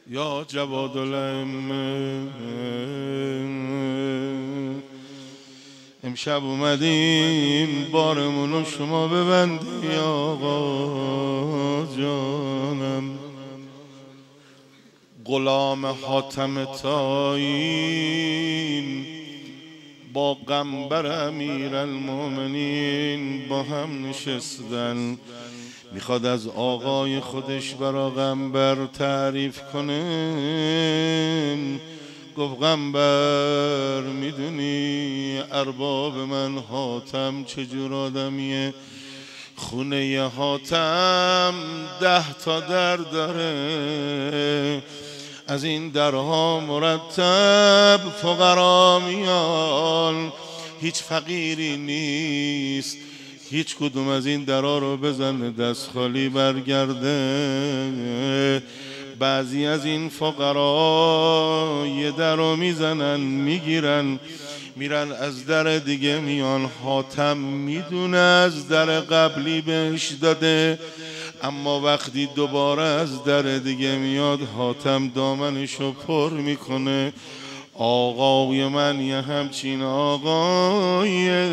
یا جواد الائمه، امشب اومدیم بارمونو شما ببندی آقا جانم. غلام حاتم طاییم با قنبر امیرالمومنین با هم نشستن، میخواد از آقای خودش برا قنبر تعریف کنه. گفت قنبر میدونی ارباب من حاتم چجور آدمیه؟ خونه حاتم 10 تا در داره، از این درها مرتب فقرا میان، هیچ فقیری نیست هیچ کدوم از این درها رو بزنه دست خالی برگرده. بعضی از این فقرا یه در رو میزنن میگیرن میرن از در دیگه میان. حاتم میدونه از در قبلی بهش داده، اما وقتی دوباره از در دیگه میاد حاتم دامنشو پر میکنه. آقای من یه همچین آقایه.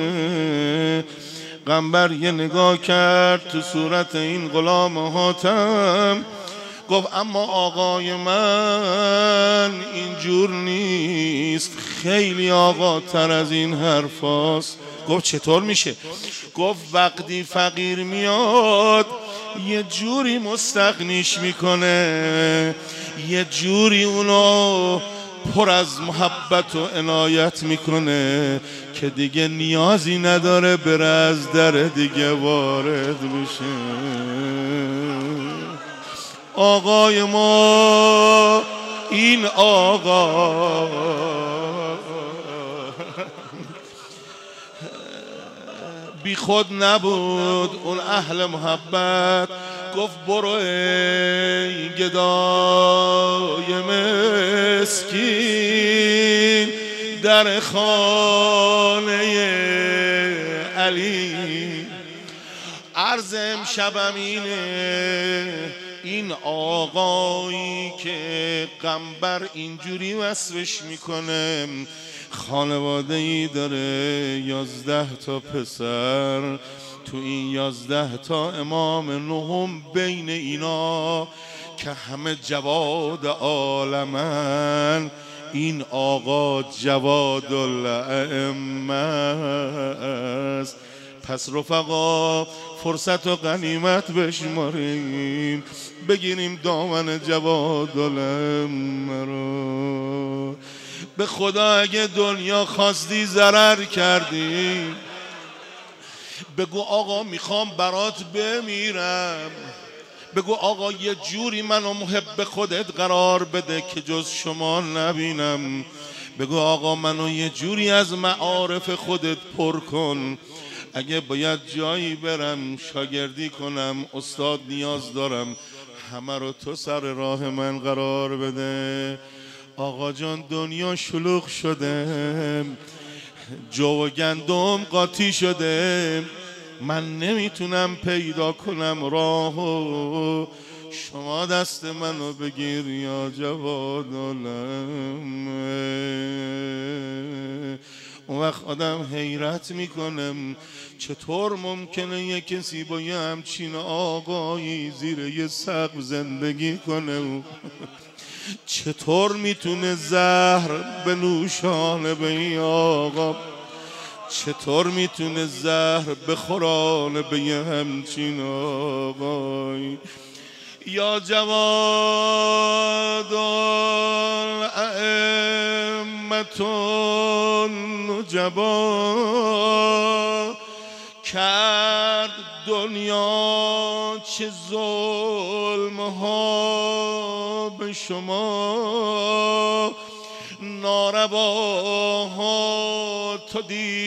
قنبر یه نگاه کرد تو صورت این غلام حاتم، گفت اما آقای من اینجور نیست، خیلی آقا تر از این حرفاست. گفت چطور میشه؟ گفت وقتی فقیر میاد یه جوری مستغنیش میکنه، یه جوری اونو پر از محبت و عنایت میکنه که دیگه نیازی نداره بره از در دیگه وارد بشه. آقای ما این آقا بی خود نبود، اون اهل محبت. گفت برو ای گدای مسکین در خانه علی. عرض امشبم اینه، این آقایی که قنبر اینجوری وصفش میکنه خانواده‌ای داره، 11 تا پسر. تو این 11 تا امام نهم بین اینا که همه جواد عالمن، این آقا جواد الائمه است. پس رفقا فرصت و غنیمت بشماریم، بگیریم دامن جواد الائمه رو. به خدا اگه دنیا خواستی ضرر کردی بگو آقا میخوام برات بمیرم، بگو آقا یه جوری منو محب خودت قرار بده که جز شما نبینم، بگو آقا منو یه جوری از معارف خودت پر کن. اگه باید جایی برم شاگردی کنم، استاد نیاز دارم، همه رو تو سر راه من قرار بده. آقا جان دنیا شلوغ شده، جو و گندم قاطی شده، من نمیتونم پیدا کنم راهو، شما دست منو بگیر یا جواد الائمه. اون وقت آدم حیرت میکنم چطور ممکنه یه کسی با یه همچین آقایی زیر یه سقف زندگی کنه؟ چطور میتونه زهر به نوشانه به این آقا، چطور میتونه زهر بخورانه به یه همچین آقایی؟ یا جواد الائمة النجبا، کرد دنیا چه ظلمها به شما، نارواها تو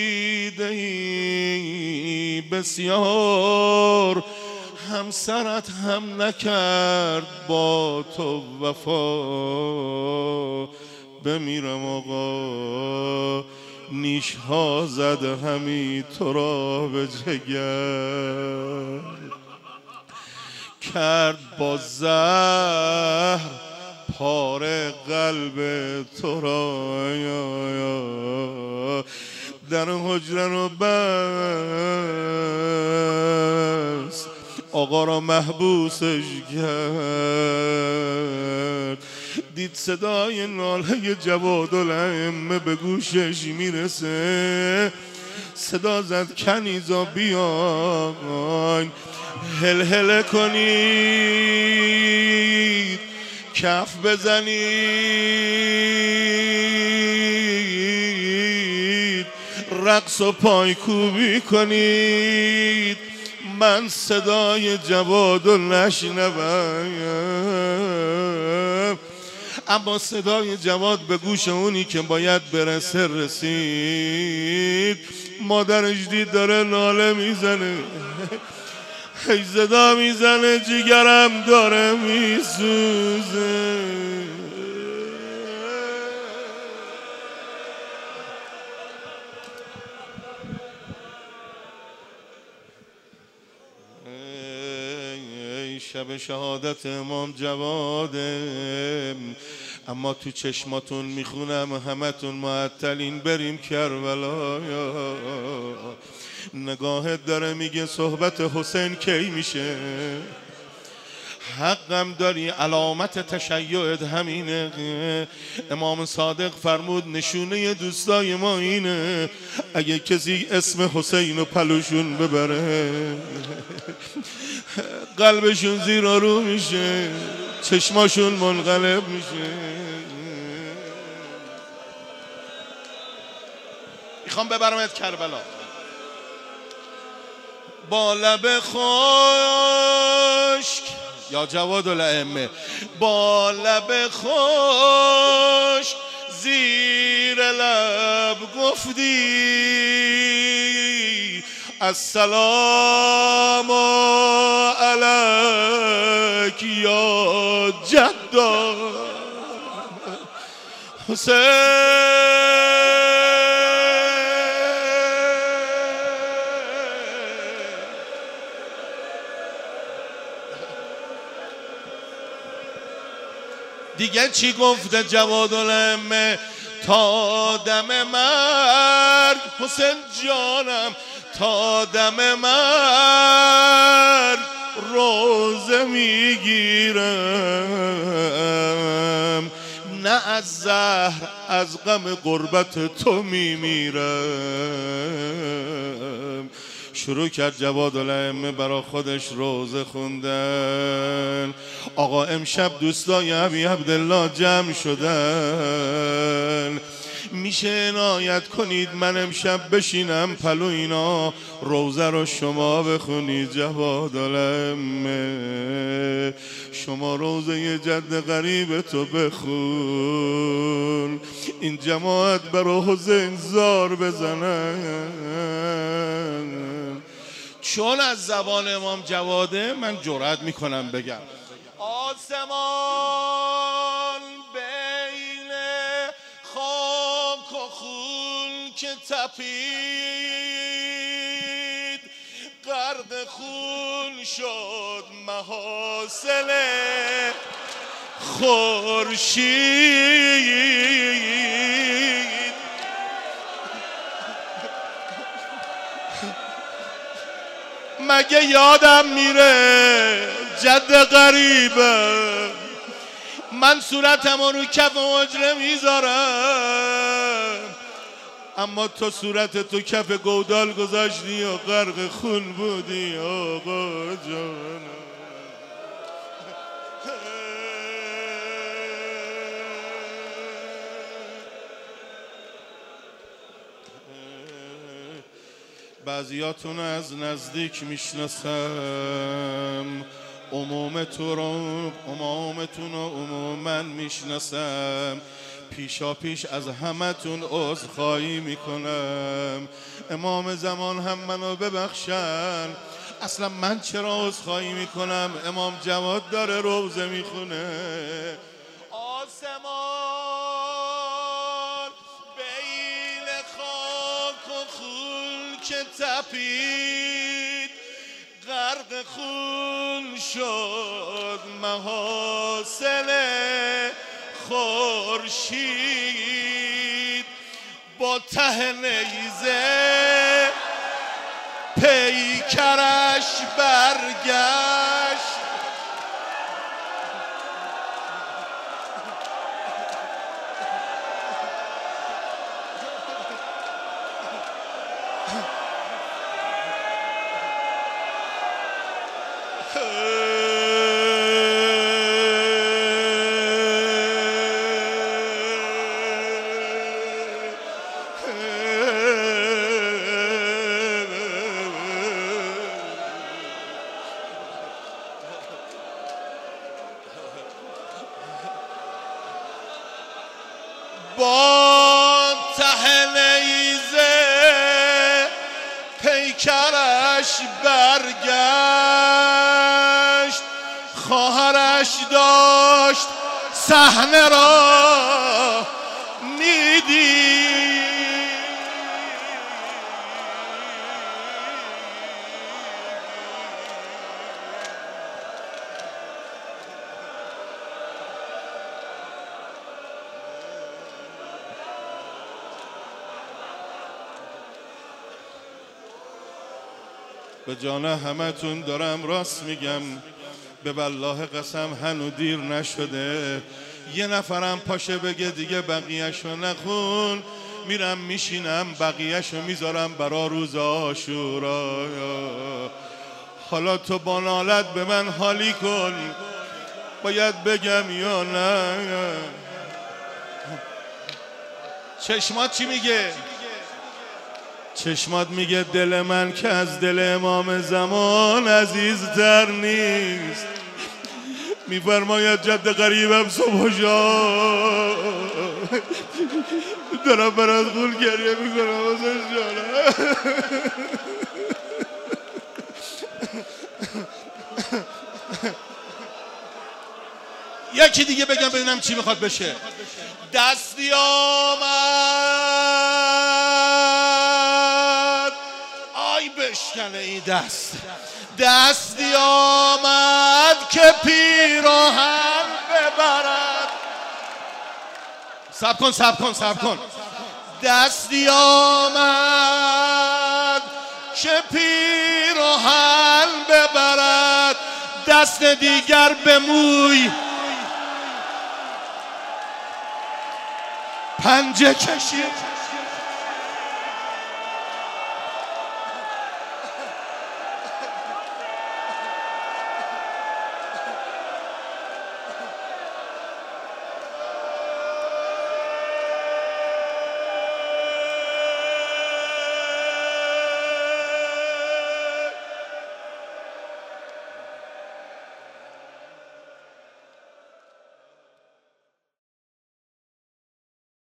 دیده‌ای بسیار، همسرت هم نکرد با تو وفا. بمیرم آقا نیشها زد همی تو را به جگر، کرد با زهر پاره قلب تو را، در حجره رو بس آقا را محبوسش کرد. دید صدای ناله جوادالائمه به گوشش میرسه، صدا زد کنیزا بیاین هلهله کنید، کف بزنید، رقص و پایکوبی کنید، من صدای جوادو نشنوم. اما صدای جواد به گوش اونی که باید برسه رسید. مادرش دید داره ناله میزنه، هی صدا میزنه جیگرم داره میسوزه. شب شهادت امام جواده، اما تو چشماتون میخونم همتون معطلین بریم کربلا. نگاهت داره میگه صحبت حسین کی میشه؟ حقم داری، علامت تشیعت همینه. امام صادق فرمود نشونه دوستای ما اینه، اگه کسی اسم حسین و پلوشون ببره قلبشون زیر و رو میشه، چشماشون منقلب میشه. میخوام ببرمت کربلا با لب خشک، یا جوادالائمه با لب خشک زیر لب گفتی السلام علیک یا جدا حسین. دیگه چی گفته جوادالائمه؟ تا دم مرگ حسین جانم، تا دم مرگ روزه میگیرم، نه از زهر از غم غربت تو میمیرم. شروع کرد جوادالائمه برا خودش روزه خوندن. آقا امشب دوستای ابی عبدالله جمع شدن، میشه عنایت کنید من امشب بشینم پلو اینا روزه رو شما بخونید؟ جوادالائمه شما روزه جد غریب تو بخون، این جماعت برا حسین زار بزنن. چون از زبان امام جواده من جرأت میکنم بگم آسمان بین خاک و خون که تپید، غرق خون شد محاصل خورشید. مگه یادم میره جد غریبه، من صورتم رو کف حجره میذارم، اما تو صورت تو کف گودال گذاشتی و غرق خون بودی آقا جان. بعضیاتون از نزدیک میشناسم، عمومتون رو عموماً میشناسم، پیشا پیش از همتون عذرخواهی میکنم. امام زمان هم منو ببخشن، اصلا من چرا عذرخواهی میکنم؟ امام جواد داره روزه میخونه. آسمان بین خاک و خون که تپید، غرق خون شد محاصل خورشید با ته نیزه پیکرش برگشت. با ته نیزه پیکرش برگشت. خواهرش داشت صحنه را میدید. به جان همتون دارم راست میگم، به والله قسم هنو دیر نشده. یه نفرم پاشه بگه دیگه بقیهشو نخون، میرم میشینم بقیهشو میذارم برا روز عاشورا. حالا تو با نالت به من حالی کن، باید بگم یا نه؟ چشمات چی میگه؟ چشمات میگه دل من که از دل امام زمان عزیزتر نیست. میفرماید جد قریبم صبح شد دارم برات خون گریه میکنم واسه جانم. یکی دیگه بگم ببینم چی میخواد بشه. دستی آمد، آی بشکنه این دست. دستی آمد که پیراهن ببرد. صبر کن صبر کن صبر کن. دستی آمد که پیراهن ببرد، دست دیگر به موی پنجه کشید.